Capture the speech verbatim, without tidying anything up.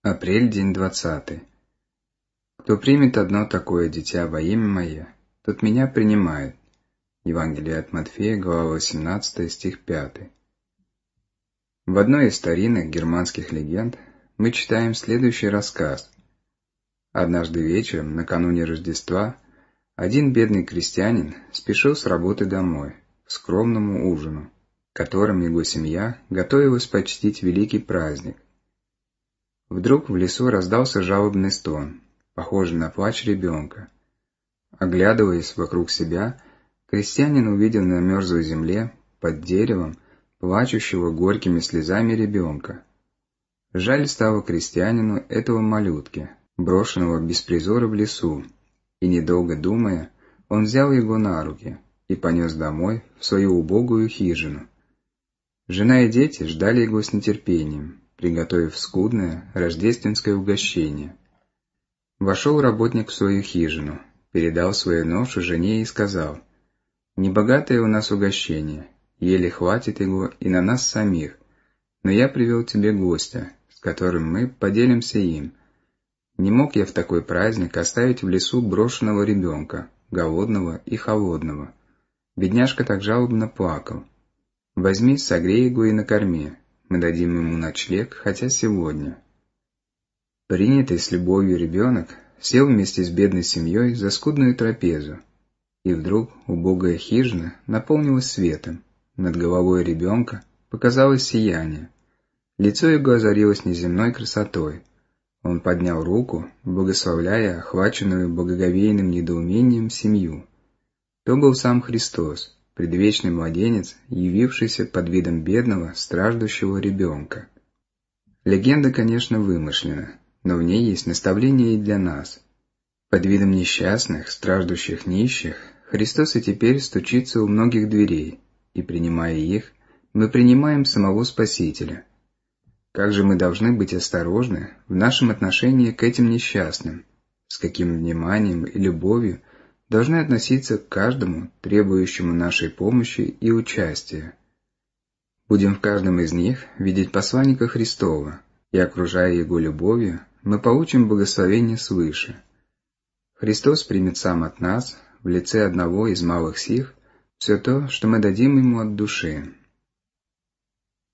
Апрель, день двадцатый. Кто примет одно такое дитя во имя Мое, тот Меня принимает. Евангелие от Матфея, глава восемнадцатая, стих пятый. В одной из старинных германских легенд мы читаем следующий рассказ. Однажды вечером, накануне Рождества, один бедный крестьянин спешил с работы домой, к скромному ужину, которым его семья готовилась почтить великий праздник. Вдруг в лесу раздался жалобный стон, похожий на плач ребенка. Оглядываясь вокруг себя, крестьянин увидел на мерзлой земле, под деревом, плачущего горькими слезами ребенка. Жаль стало крестьянину этого малютки, брошенного без призора в лесу, и, недолго думая, он взял его на руки и понес домой в свою убогую хижину. Жена и дети ждали его с нетерпением, приготовив скудное рождественское угощение. Вошел работник в свою хижину, передал свою ношу жене и сказал: «Небогатое у нас угощение, еле хватит его и на нас самих, но я привел тебе гостя, с которым мы поделимся им. Не мог я в такой праздник оставить в лесу брошенного ребенка, голодного и холодного. Бедняжка так жалобно плакал. Возьми, согрей его и накорми. Мы дадим ему ночлег, хотя сегодня». Принятый с любовью ребенок сел вместе с бедной семьей за скудную трапезу, и вдруг убогая хижина наполнилась светом. Над головой ребенка показалось сияние. Лицо его озарилось неземной красотой. Он поднял руку, благословляя охваченную благоговейным недоумением семью. То был сам Христос, предвечный младенец, явившийся под видом бедного, страждущего ребенка. Легенда, конечно, вымышлена, но в ней есть наставление и для нас. Под видом несчастных, страждущих нищих, Христос и теперь стучится у многих дверей, и, принимая их, мы принимаем самого Спасителя. Как же мы должны быть осторожны в нашем отношении к этим несчастным, с каким вниманием и любовью должны относиться к каждому, требующему нашей помощи и участия. Будем в каждом из них видеть посланника Христова, и, окружая его любовью, мы получим благословение свыше. Христос примет сам от нас, в лице одного из малых сих, все то, что мы дадим ему от души.